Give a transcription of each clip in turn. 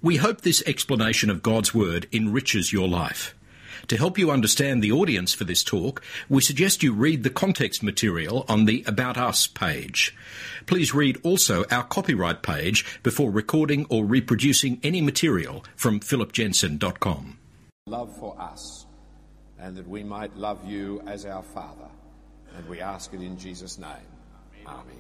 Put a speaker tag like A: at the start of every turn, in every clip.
A: We hope this explanation of God's Word enriches your life. To help you understand the audience for this talk, we suggest you read the context material on the About Us page. Please read also our copyright page before recording or reproducing any material from philipjensen.com.
B: Love for us, and that we might love you as our Father. And we ask it in Jesus' name. Amen.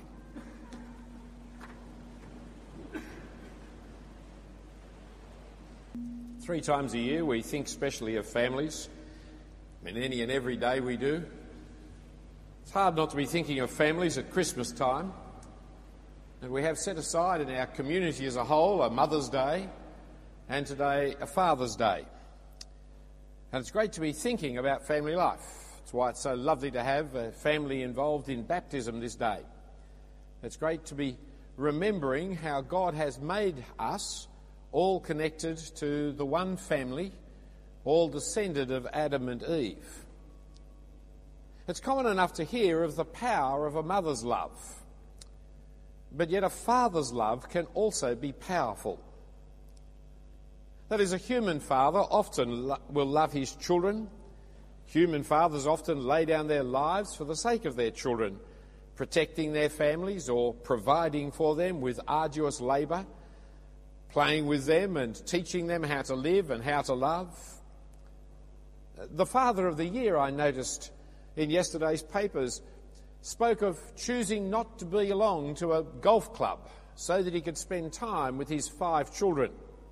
B: 3 times a year we think specially of families. Any and every day we do. It's hard not to be thinking of families at Christmas time. And we have set aside in our community as a whole a Mother's Day and today a Father's Day. And it's great to be thinking about family life. It's why it's so lovely to have a family involved in baptism this day. It's great to be remembering how God has made us all connected to the one family, all descended of Adam and Eve. It's common enough to hear of the power of a mother's love, but yet a father's love can also be powerful. That is, a human father often will love his children. Human fathers often lay down their lives for the sake of their children, protecting their families or providing for them with arduous labour, playing with them and teaching them how to live and how to love. The Father of the Year, I noticed in yesterday's papers, spoke of choosing not to belong to a golf club so that he could spend time with his 5 children.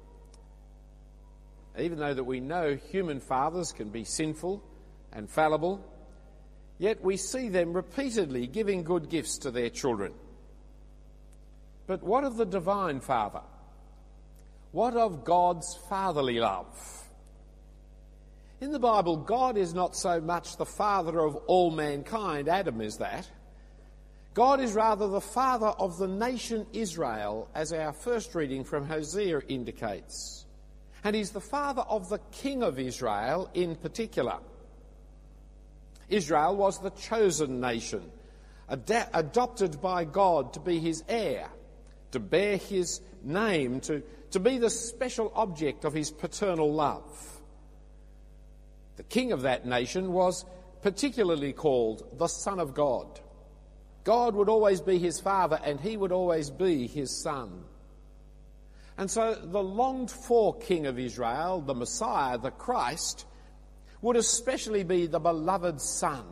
B: Even though that we know human fathers can be sinful and fallible, yet we see them repeatedly giving good gifts to their children. But what of the Divine Father? What of God's fatherly love? In the Bible, God is not so much the father of all mankind, Adam is that. God is rather the father of the nation Israel, as our first reading from Hosea indicates. And he's the father of the king of Israel in particular. Israel was the chosen nation, adopted by God to be his heir, to bear his name, to be the special object of his paternal love. The king of that nation was particularly called the Son of God. God would always be his father and he would always be his son. And so the longed-for king of Israel, the Messiah, the Christ, would especially be the beloved son.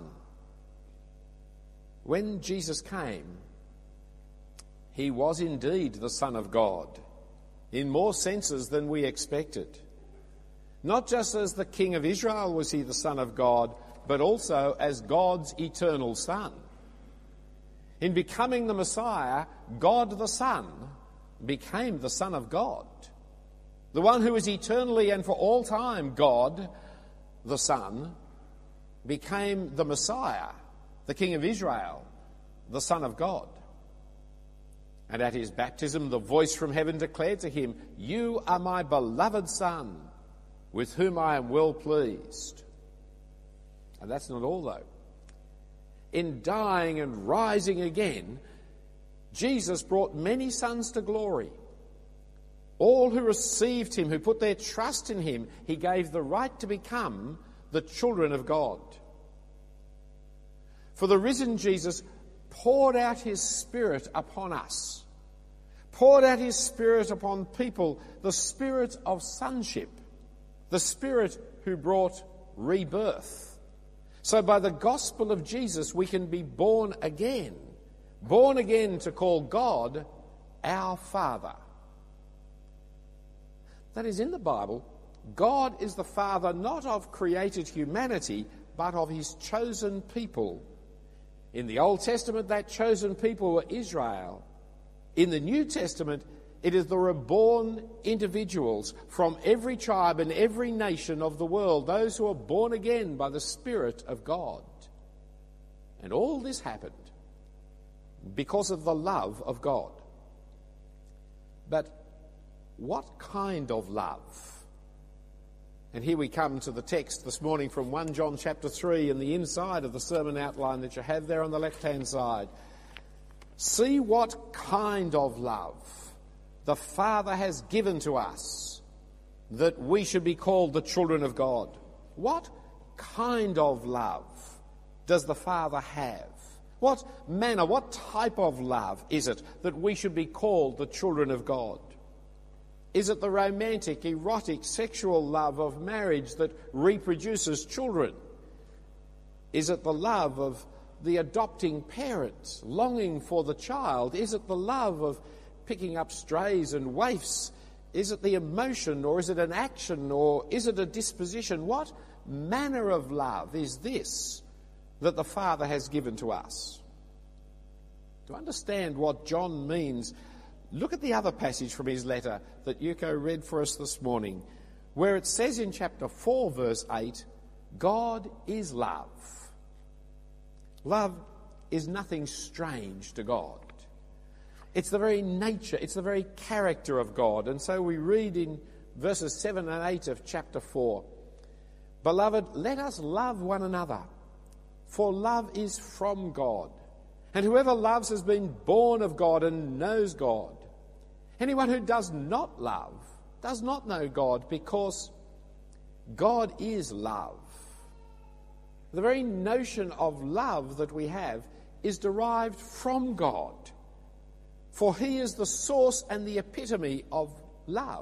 B: When Jesus came, he was indeed the Son of God, in more senses than we expected. Not just as the King of Israel was he the Son of God, but also as God's eternal Son. In becoming the Messiah, God the Son became the Son of God. The one who is eternally and for all time God, the Son, became the Messiah, the King of Israel, the Son of God. And at his baptism, the voice from heaven declared to him, "You are my beloved Son, with whom I am well pleased." And that's not all, though. In dying and rising again, Jesus brought many sons to glory. All who received him, who put their trust in him, he gave the right to become the children of God. For the risen Jesus poured out his Spirit upon us, poured out his Spirit upon people, the Spirit of sonship, the Spirit who brought rebirth. So by the gospel of Jesus we can be born again to call God our Father. That is, in the Bible, God is the Father not of created humanity, but of his chosen people. In the Old Testament, that chosen people were Israel. In the New Testament, it is the reborn individuals from every tribe and every nation of the world, those who are born again by the Spirit of God. And all this happened because of the love of God. But what kind of love? And here we come to the text this morning from 1 John chapter 3 and the inside of the sermon outline that you have there on the left-hand side. See what kind of love the Father has given to us, that we should be called the children of God. What kind of love does the Father have? What manner, what type of love is it that we should be called the children of God? Is it the romantic, erotic, sexual love of marriage that reproduces children? Is it the love of the adopting parent longing for the child? Is it the love of picking up strays and waifs? Is it the emotion, or is it an action, or is it a disposition? What manner of love is this that the Father has given to us? To understand what John means, look at the other passage from his letter that Yuko read for us this morning, where it says in chapter 4, verse 8, God is love. Love is nothing strange to God. It's the very nature, it's the very character of God. And so we read in verses 7 and 8 of chapter 4, Beloved, let us love one another, for love is from God. And whoever loves has been born of God and knows God. Anyone who does not love does not know God, because God is love. The very notion of love that we have is derived from God, for he is the source and the epitome of love.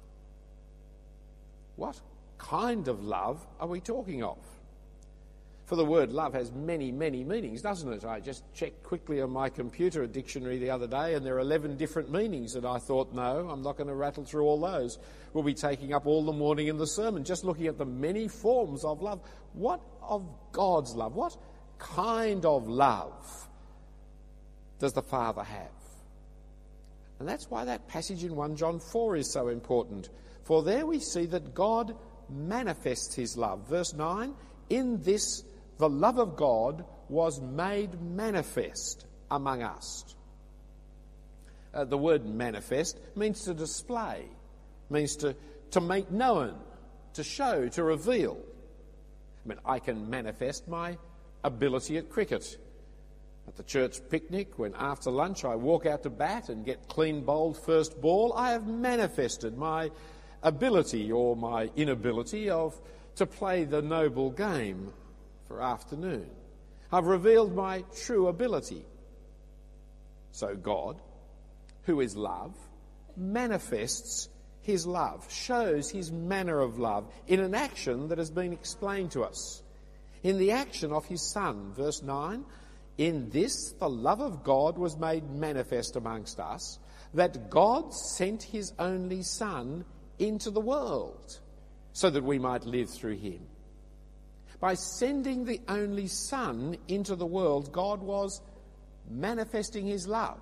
B: What kind of love are we talking of? For the word love has many, many meanings, doesn't it? I just checked quickly on my computer, a dictionary the other day, and there are 11 different meanings, and I thought, no, I'm not going to rattle through all those. We'll be taking up all the morning in the sermon, just looking at the many forms of love. What of God's love? What kind of love does the Father have? And that's why that passage in 1 John 4 is so important. For there we see that God manifests his love. Verse 9, in this the love of God was made manifest among us. The word manifest means to display, means to make known, to show, to reveal. I mean, I can manifest my ability at cricket. At the church picnic, when after lunch I walk out to bat and get clean bowled first ball, I have manifested my ability or my inability to play the noble game for afternoon. I've revealed my true ability. So God, who is love, manifests his love, shows his manner of love in an action that has been explained to us. In the action of his Son, verse 9, in this the love of God was made manifest amongst us, that God sent his only Son into the world so that we might live through him. By sending the only Son into the world, God was manifesting his love.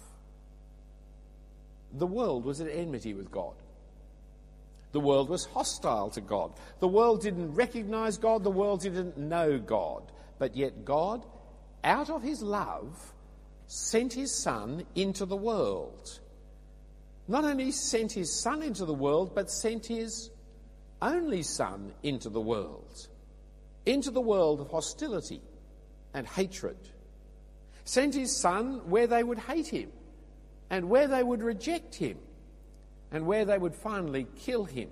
B: The world was at enmity with God. The world was hostile to God. The world didn't recognize God. The world didn't know God. But yet God, out of his love, sent his Son into the world. Not only sent his Son into the world, but sent his only Son into the world of hostility and hatred. Sent his Son where they would hate him, and where they would reject him, and where they would finally kill him.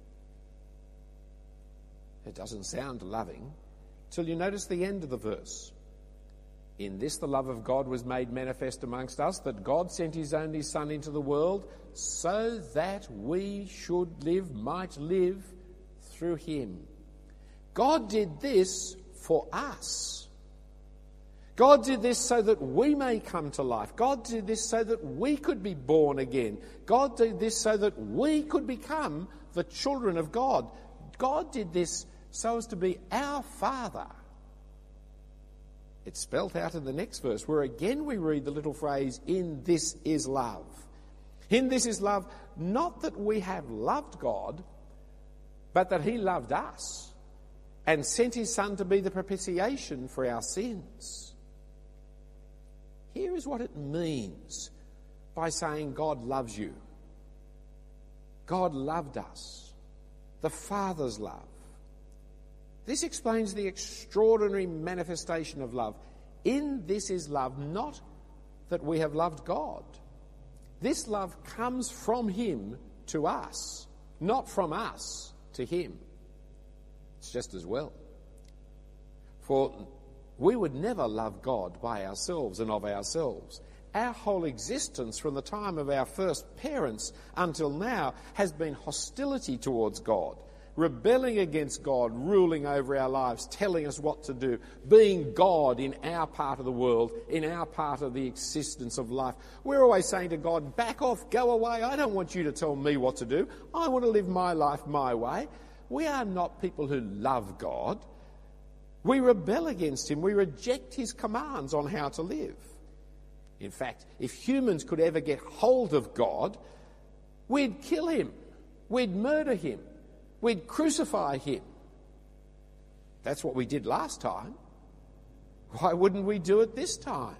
B: It doesn't sound loving till you notice the end of the verse. In this the love of God was made manifest amongst us, that God sent his only Son into the world so that we might live through him. God did this for us. God did this so that we may come to life. God did this so that we could be born again. God did this so that we could become the children of God. God did this so as to be our Father. It's spelt out in the next verse, where again we read the little phrase, in this is love. In this is love, not that we have loved God, but that he loved us and sent his Son to be the propitiation for our sins. Here is what it means by saying God loves you. God loved us. The Father's love. This explains the extraordinary manifestation of love. In this is love, not that we have loved God. This love comes from him to us. not from us to him. It's just as well. For we would never love God by ourselves and of ourselves. Our whole existence from the time of our first parents until now has been hostility towards God, rebelling against God, ruling over our lives, telling us what to do, being God in our part of the world, in our part of the existence of life. We're always saying to God, back off, go away. I don't want you to tell me what to do. I want to live my life my way. We are not people who love God. We rebel against him. We reject his commands on how to live. In fact, if humans could ever get hold of God, we'd kill him. We'd murder him. We'd crucify him. That's what we did last time. Why wouldn't we do it this time?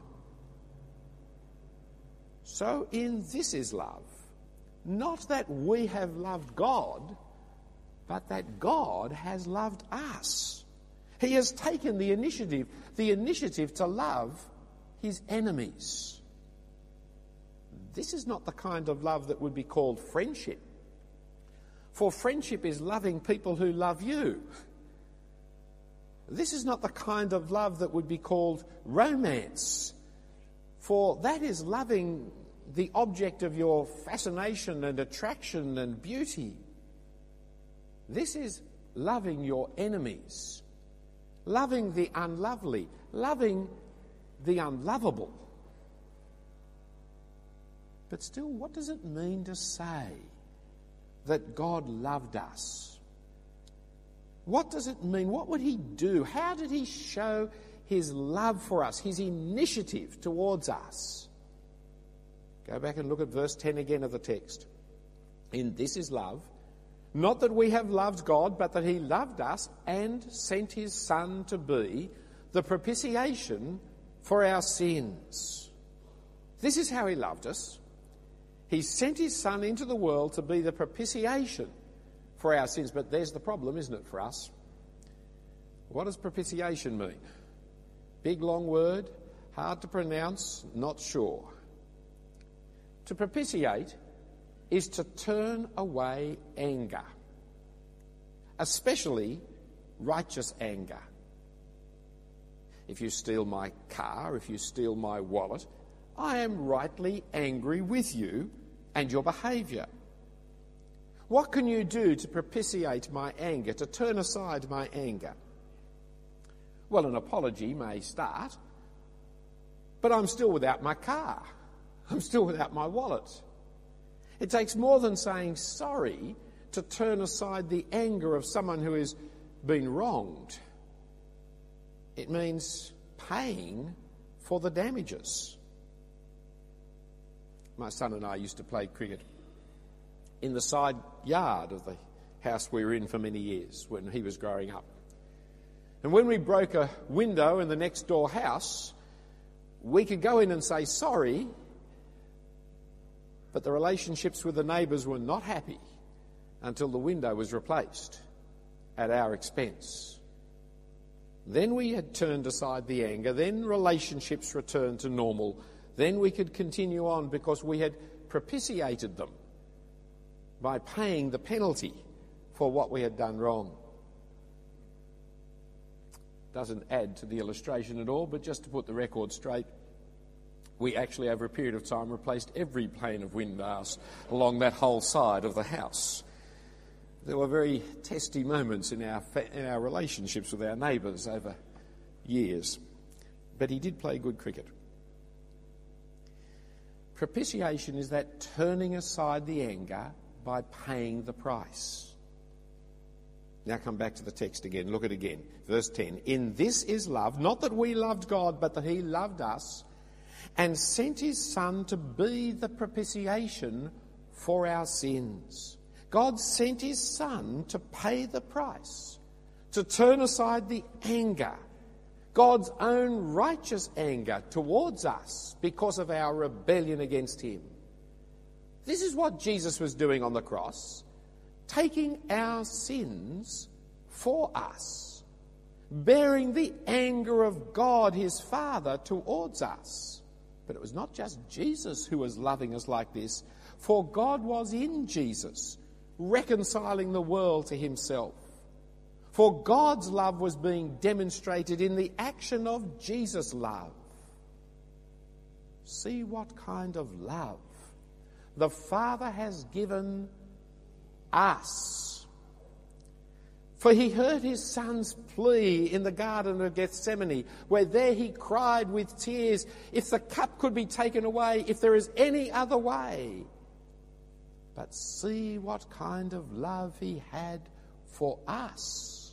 B: So in this is love. Not that we have loved God, but that God has loved us. He has taken the initiative to love his enemies. This is not the kind of love that would be called friendship. For friendship is loving people who love you. This is not the kind of love that would be called romance. For that is loving the object of your fascination and attraction and beauty. This is loving your enemies, loving the unlovely, loving the unlovable. But still, what does it mean to say that God loved us? What does it mean? What would he do? How did he show his love for us, his initiative towards us? Go back and look at verse 10 again of the text. In this is love, not that we have loved God, but that he loved us and sent his Son to be the propitiation for our sins. This is how he loved us. He sent his Son into the world to be the propitiation for our sins. But there's the problem, isn't it, for us? What does propitiation mean? Big, long word, hard to pronounce, not sure. To propitiate is to turn away anger, especially righteous anger. If you steal my car, if you steal my wallet, I am rightly angry with you and your behaviour. What can you do to propitiate my anger, to turn aside my anger? Well, an apology may start, but I'm still without my car. I'm still without my wallet. It takes more than saying sorry to turn aside the anger of someone who has been wronged. It means paying for the damages. My son and I used to play cricket in the side yard of the house we were in for many years when he was growing up. And when we broke a window in the next door house, we could go in and say sorry, but the relationships with the neighbours were not happy until the window was replaced at our expense. Then we had turned aside the anger, then relationships returned to normal. Then we could continue on because we had propitiated them by paying the penalty for what we had done wrong. Doesn't add to the illustration at all, but just to put the record straight, we actually over a period of time replaced every pane of windows along that whole side of the house. There were very testy moments in our relationships with our neighbours over years, but he did play good cricket. Propitiation is that turning aside the anger by paying the price. Now come back to the text again. Look at it again. Verse 10. In this is love, not that we loved God, but that he loved us and sent his Son to be the propitiation for our sins. God sent his Son to pay the price, to turn aside the anger, God's own righteous anger towards us because of our rebellion against him. This is what Jesus was doing on the cross, taking our sins for us, bearing the anger of God, his Father, towards us. But it was not just Jesus who was loving us like this, for God was in Jesus, reconciling the world to himself. For God's love was being demonstrated in the action of Jesus' love. See what kind of love the Father has given us. For he heard his Son's plea in the Garden of Gethsemane, where there he cried with tears, if the cup could be taken away, if there is any other way. But see what kind of love he had for us.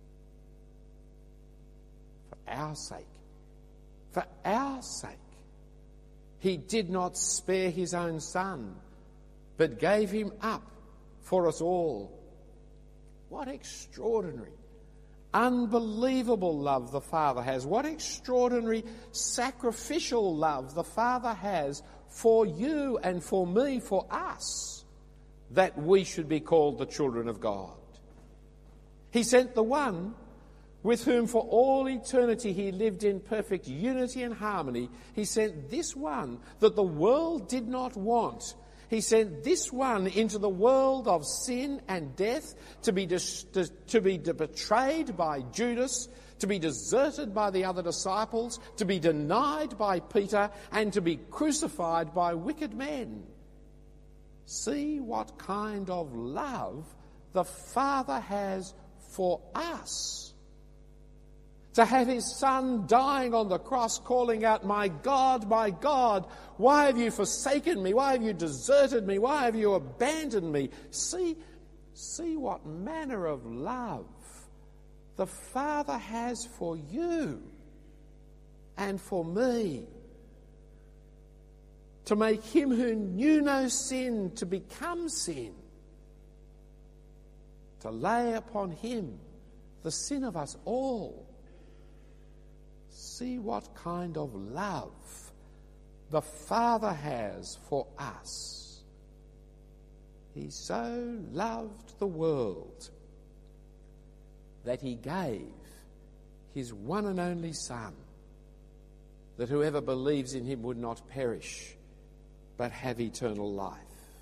B: For our sake. For our sake. He did not spare his own Son, but gave him up for us all. What extraordinary, unbelievable love the Father has. What extraordinary sacrificial love the Father has for you and for me, for us, that we should be called the children of God. He sent the one with whom for all eternity he lived in perfect unity and harmony. He sent this one that the world did not want. He sent this one into the world of sin and death to be betrayed by Judas, to be deserted by the other disciples, to be denied by Peter, and to be crucified by wicked men. See what kind of love the Father has for us. To have his Son dying on the cross calling out, my God, why have you forsaken me? Why have you deserted me? Why have you abandoned me? See what manner of love the Father has for you and for me. To make him who knew no sin to become sin. To lay upon him the sin of us all. See what kind of love the Father has for us. He so loved the world that he gave his one and only Son, that whoever believes in him would not perish, but have eternal life.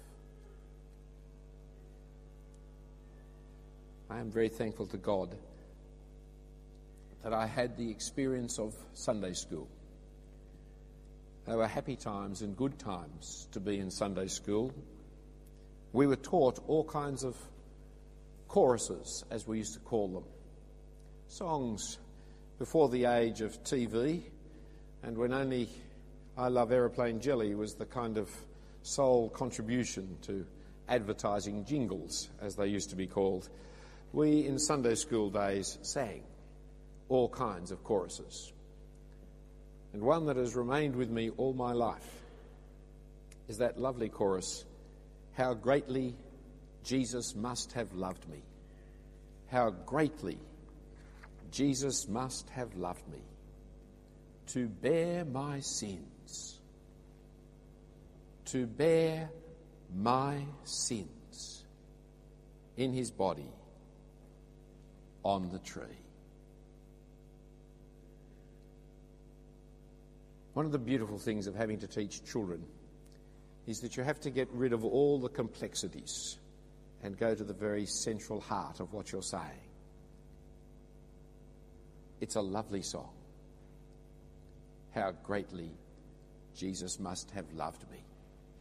B: I am very thankful to God that I had the experience of Sunday school. There were happy times and good times to be in Sunday school. We were taught all kinds of choruses, as we used to call them. Songs before the age of TV, and when only I Love Aeroplane Jelly was the kind of sole contribution to advertising jingles, as they used to be called. We, in Sunday school days, sang all kinds of choruses. And one that has remained with me all my life is that lovely chorus, how greatly Jesus must have loved me. How greatly Jesus must have loved me to bear my sins. To bear my sins in his body on the tree. One of the beautiful things of having to teach children is that you have to get rid of all the complexities and go to the very central heart of what you're saying. It's a lovely song. How greatly Jesus must have loved me.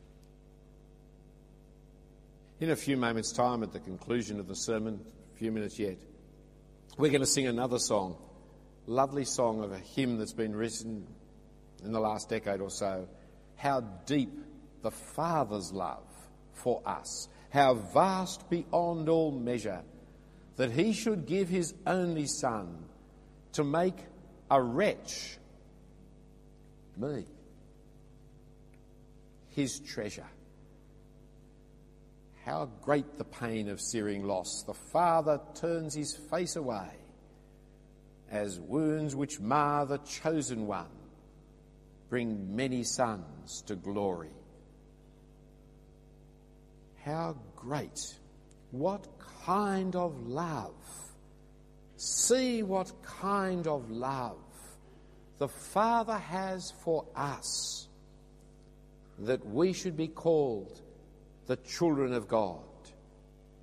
B: In a few moments' time, at the conclusion of the sermon, a few minutes yet, we're going to sing another song, lovely song of a hymn that's been written in the last decade or so. How deep the Father's love for us, how vast beyond all measure, that he should give his only Son to make a wretch, me, his treasure. How great the pain of searing loss. The Father turns his face away as wounds which mar the chosen one bring many sons to glory. How great, what kind of love. See what kind of love the Father has for us, that we should be called the children of God.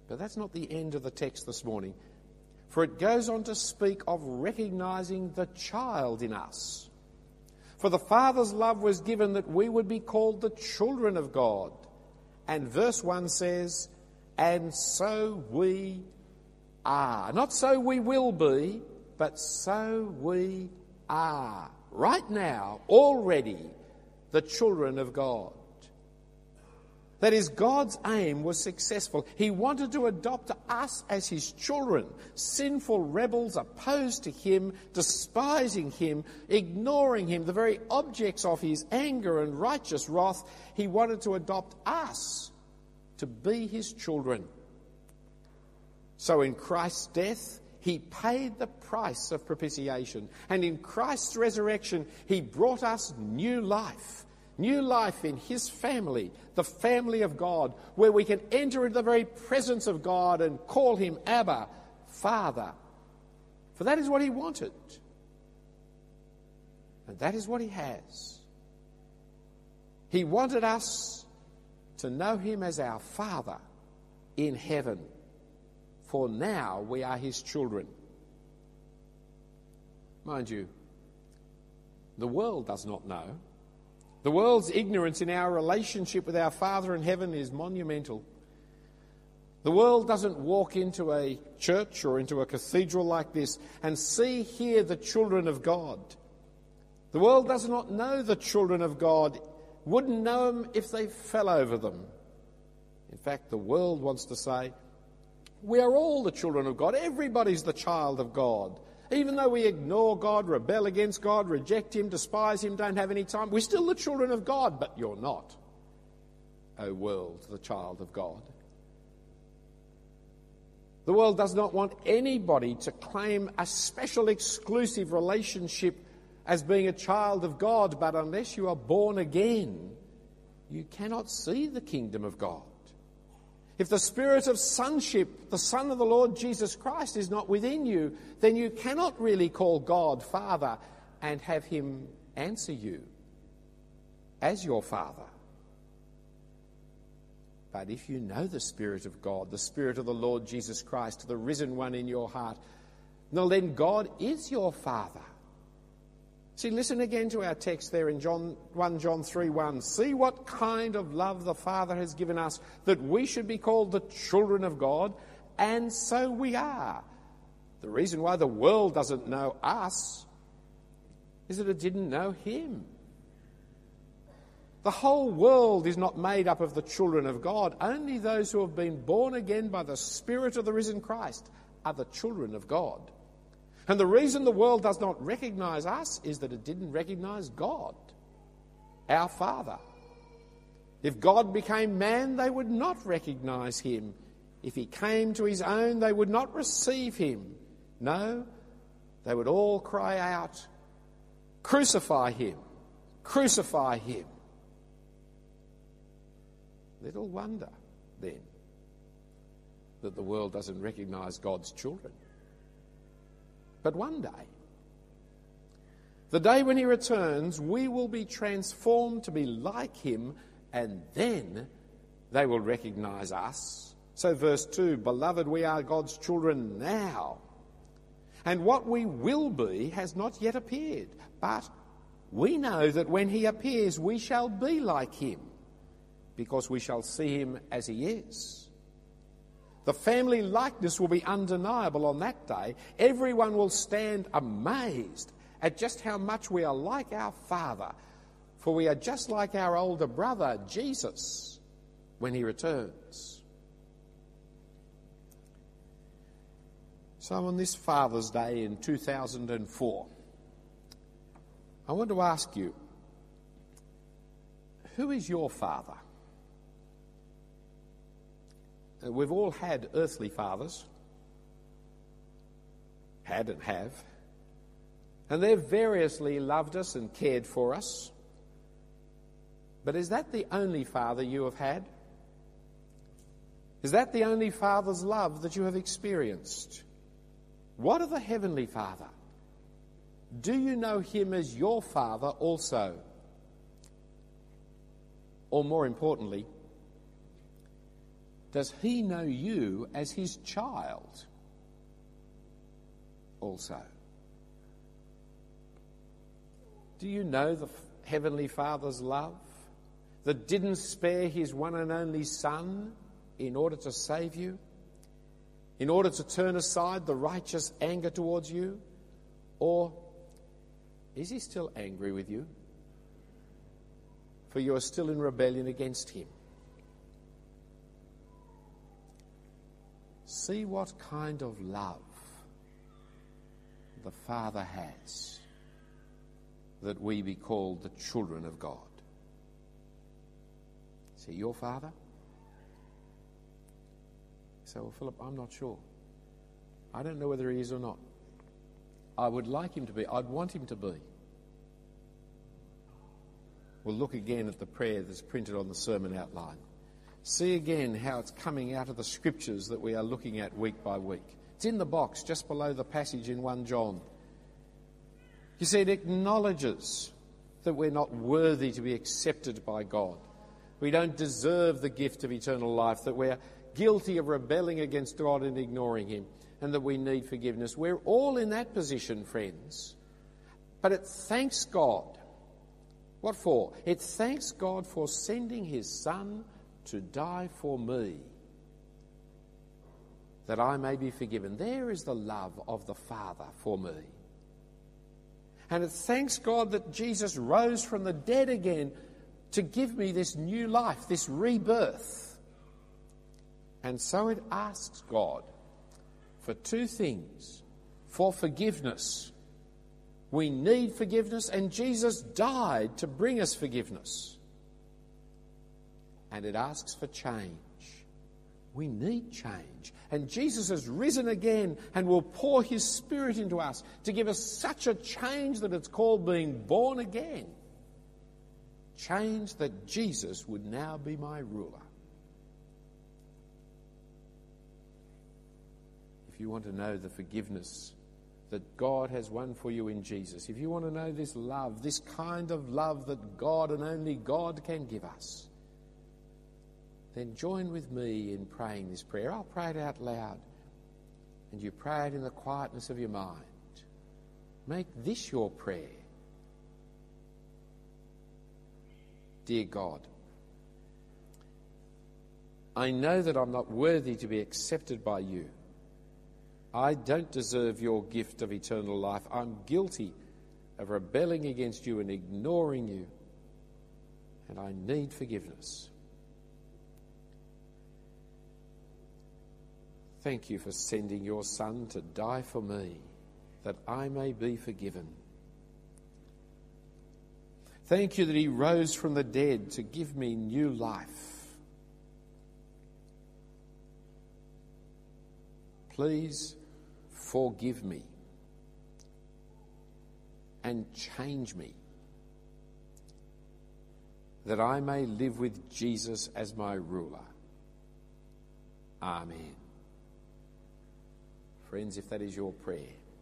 B: But that's not the end of the text this morning. For it goes on to speak of recognising the child in us. For the Father's love was given that we would be called the children of God. And verse 1 says, and so we are. Not so we will be, but so we are. Right now, already, the children of God. That is, God's aim was successful. He wanted to adopt us as his children, sinful rebels opposed to him, despising him, ignoring him, the very objects of his anger and righteous wrath. He wanted to adopt us to be his children. So in Christ's death, he paid the price of propitiation. And in Christ's resurrection, he brought us new life. New life in his family, the family of God, where we can enter into the very presence of God and call him Abba, Father. For that is what he wanted. And that is what he has. He wanted us to know him as our Father in heaven. For now we are his children. Mind you, the world does not know. The world's ignorance in our relationship with our Father in heaven is monumental. The world doesn't walk into a church or into a cathedral like this and see here the children of God. The world does not know the children of God, wouldn't know them if they fell over them. In fact, the world wants to say, we are all the children of God. Everybody's the child of God. Even though we ignore God, rebel against God, reject him, despise him, don't have any time, we're still the children of God, but you're not, O world, the child of God. The world does not want anybody to claim a special exclusive relationship as being a child of God, but unless you are born again, you cannot see the kingdom of God. If the spirit of sonship, the Son of the Lord Jesus Christ, is not within you, then you cannot really call God Father and have him answer you as your Father. But if you know the Spirit of God, the Spirit of the Lord Jesus Christ, the risen one in your heart, now then God is your Father. See, listen again to our text there in 1 John 3:1. See what kind of love the Father has given us, that we should be called the children of God, and so we are. The reason why the world doesn't know us is that it didn't know him. The whole world is not made up of the children of God. Only those who have been born again by the Spirit of the risen Christ are the children of God. And the reason the world does not recognize us is that it didn't recognize God, our Father. If God became man, they would not recognize him. If he came to his own, they would not receive him. No, they would all cry out, "Crucify him! Crucify him!" Little wonder, then, that the world doesn't recognize God's children. But one day, the day when he returns, we will be transformed to be like him, and then they will recognize us. So verse 2, beloved, we are God's children now, and what we will be has not yet appeared. But we know that when he appears, we shall be like him, because we shall see him as he is. The family likeness will be undeniable on that day. Everyone will stand amazed at just how much we are like our Father, for we are just like our older brother, Jesus, when he returns. So on this Father's Day in 2004, I want to ask you, who is your father? We've all had earthly fathers, had and have, and they've variously loved us and cared for us. But is that the only father you have had? Is that the only father's love that you have experienced? What of the Heavenly Father? Do you know him as your Father also? Or more importantly, does he know you as his child also? Do you know the Heavenly Father's love that didn't spare his one and only Son in order to save you, in order to turn aside the righteous anger towards you? Or is he still angry with you? For you are still in rebellion against him. See what kind of love the Father has, that we be called the children of God. Is he your Father? You say, well, Philip, I'm not sure. I don't know whether he is or not. I would like him to be. I'd want him to be. We'll look again at the prayer that's printed on the sermon outline. See again how it's coming out of the scriptures that we are looking at week by week. It's in the box just below the passage in 1 John. You see, it acknowledges that we're not worthy to be accepted by God. We don't deserve the gift of eternal life, that we're guilty of rebelling against God and ignoring him, and that we need forgiveness. We're all in that position, friends. But it thanks God. What for? It thanks God for sending his Son to die for me, that I may be forgiven. There is the love of the Father for me. And it thanks God that Jesus rose from the dead again to give me this new life, this rebirth. And so it asks God for two things: for forgiveness. We need forgiveness, and Jesus died to bring us forgiveness. And it asks for change. We need change. And Jesus has risen again and will pour his Spirit into us to give us such a change that it's called being born again. Change that Jesus would now be my ruler. If you want to know the forgiveness that God has won for you in Jesus, if you want to know this love, this kind of love that God and only God can give us, then join with me in praying this prayer. I'll pray it out loud, and you pray it in the quietness of your mind. Make this your prayer. Dear God, I know that I'm not worthy to be accepted by you. I don't deserve your gift of eternal life. I'm guilty of rebelling against you and ignoring you, and I need forgiveness. Thank you for sending your Son to die for me, that I may be forgiven. Thank you that he rose from the dead to give me new life. Please forgive me and change me, that I may live with Jesus as my ruler. Amen. Friends, if that is your prayer,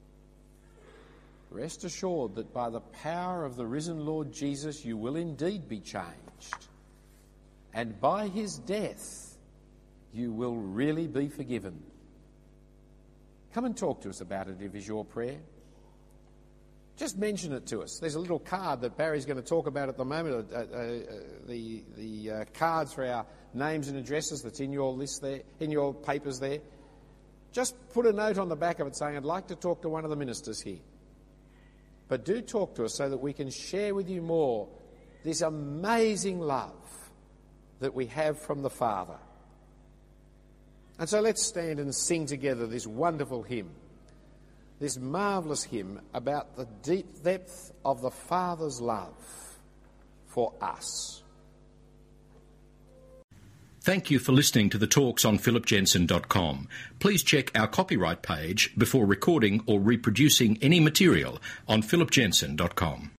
B: rest assured that by the power of the risen Lord Jesus, you will indeed be changed. And by his death, you will really be forgiven. Come and talk to us about it if it's your prayer. Just mention it to us. There's a little card that Barry's going to talk about at the moment, the cards for our names and addresses that's in your list there, in your papers there. Just put a note on the back of it saying, I'd like to talk to one of the ministers here. But do talk to us so that we can share with you more this amazing love that we have from the Father. And so let's stand and sing together this wonderful hymn, this marvellous hymn about the deep depth of the Father's love for us.
A: Thank you for listening to the talks on philipjensen.com. Please check our copyright page before recording or reproducing any material on philipjensen.com.